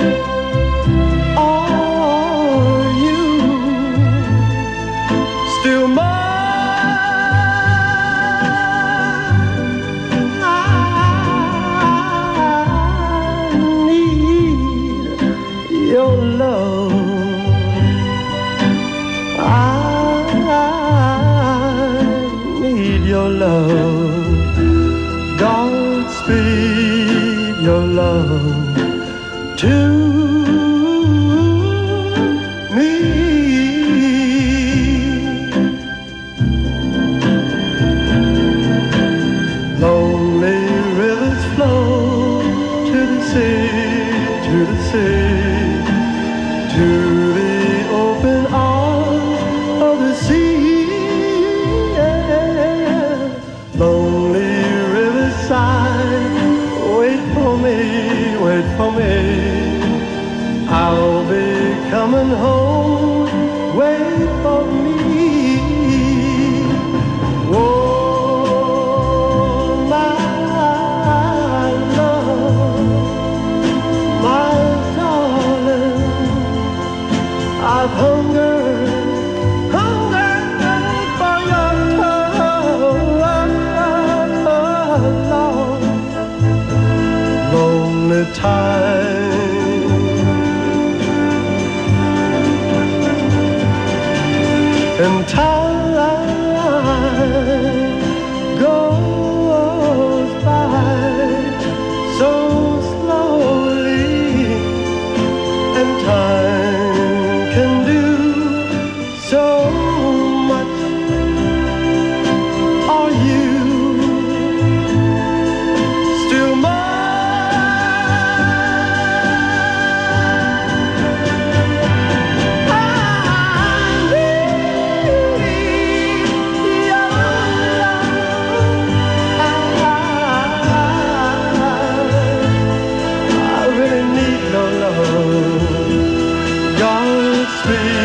Are you still mine? I need your love. I need your love. Godspeed your love to me. Lonely rivers flow to the sea, to the sea, to the open arms of the sea. Yeah. Lonely riverside, wait for me, wait for me. I'll be coming home, wait for me. Oh, my love, my darling, I've hungered, hungered for your love. Lonely time, and time goes by so slowly, and time can do so much. Are you still mine? I need your love. I really need your love. Godspeed